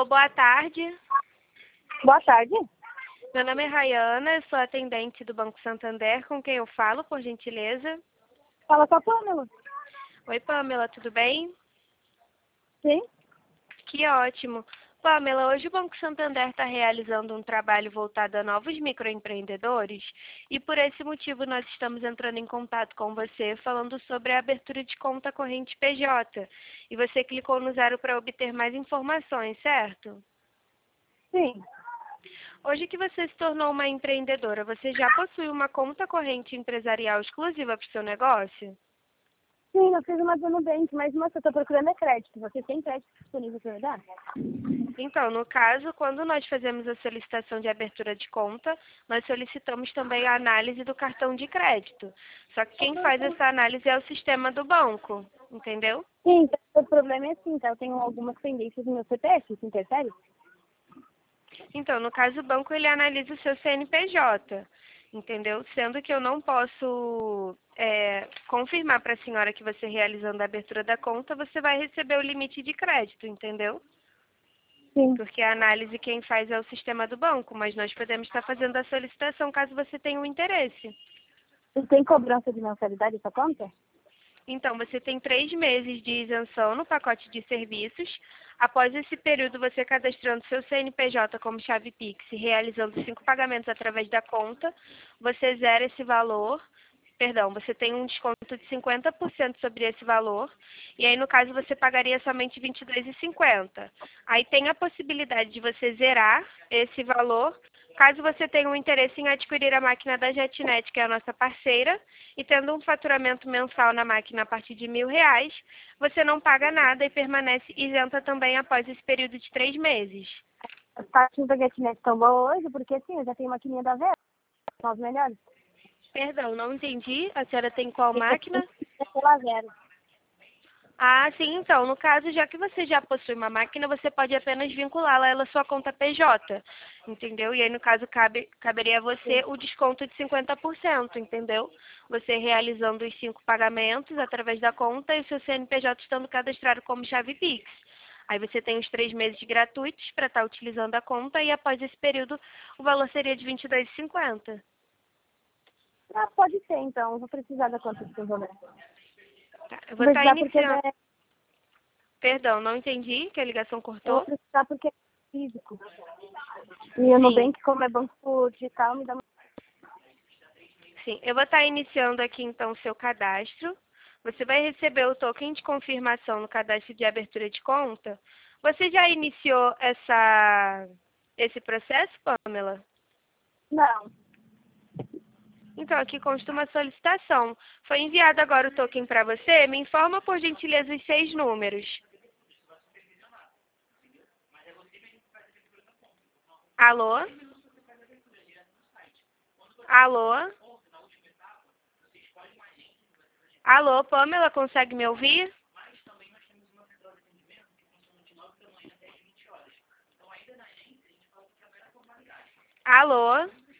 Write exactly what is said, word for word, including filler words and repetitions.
Alô, boa tarde. Boa tarde. Meu nome é Rayana, eu sou atendente do Banco Santander, com quem eu falo, por gentileza? Fala com a Pamela. Oi, Pamela, tudo bem? Sim? Que ótimo. Pamela, hoje o Banco Santander está realizando um trabalho voltado a novos microempreendedores e por esse motivo nós estamos entrando em contato com você falando sobre a abertura de conta corrente P J. E você clicou no zero para obter mais informações, certo? Sim. Hoje que você se tornou uma empreendedora, você já possui uma conta corrente empresarial exclusiva para o seu negócio? Sim, eu fiz uma do Nubank, mas moça, eu tô procurando é crédito. Você tem crédito disponível para me dar? Então, no caso, quando nós fazemos a solicitação de abertura de conta, nós solicitamos também a análise do cartão de crédito. Só que quem faz essa análise é o sistema do banco, entendeu? Sim, o problema é assim, tá? Eu tenho algumas pendências no meu C P F, isso interfere? Então, no caso, o banco ele analisa o seu C N P J, entendeu? Sendo que eu não posso é, confirmar para a senhora que você realizando a abertura da conta, você vai receber o limite de crédito, entendeu? Sim. Porque a análise quem faz é o sistema do banco, mas nós podemos estar fazendo a solicitação caso você tenha um interesse. E tem cobrança de mensalidade essa conta? Então, você tem três meses de isenção no pacote de serviços. Após esse período, você cadastrando seu C N P J como chave Pix e realizando cinco pagamentos através da conta, você zera esse valor. Perdão, você tem um desconto de cinquenta por cento sobre esse valor. E aí, no caso, você pagaria somente vinte e dois reais e cinquenta centavos. Aí tem a possibilidade de você zerar esse valor, caso você tenha um interesse em adquirir a máquina da JetNet, que é a nossa parceira, e tendo um faturamento mensal na máquina a partir de mil reais, você não paga nada e permanece isenta também após esse período de três meses. As taxas da GetNet estão boas hoje, porque sim, eu já tenho maquininha da Vera, são as melhores. Perdão, não entendi. A senhora tem qual máquina? É pela Vera. Ah, sim, então, no caso, já que você já possui uma máquina, você pode apenas vinculá-la a ela à sua conta P J, entendeu? E aí, no caso, cabe, caberia a você Sim. o desconto de cinquenta por cento, entendeu? Você realizando os cinco pagamentos através da conta e o seu C N P J estando cadastrado como chave Pix. Aí você tem os três meses gratuitos para estar utilizando a conta e após esse período o valor seria de vinte e dois reais e cinquenta centavos. Ah, pode ser então, eu vou precisar da conta de Santander. Tá, eu Eu vou vou estar precisar porque iniciando. é... Perdão, não entendi que a ligação eu vou cortou. precisar porque é físico. E o Sim. Nubank, como é banco digital, me dá uma... Sim, eu vou estar iniciando aqui então o seu cadastro. Você vai receber o token de confirmação no cadastro de abertura de conta. Você já iniciou essa, esse processo, Pamela? Não. Então, aqui consta uma solicitação. Foi enviado agora o token para você. Me informa, por gentileza, os seis números. Alô? Alô? Alô, Pamela, consegue me ouvir? Alô?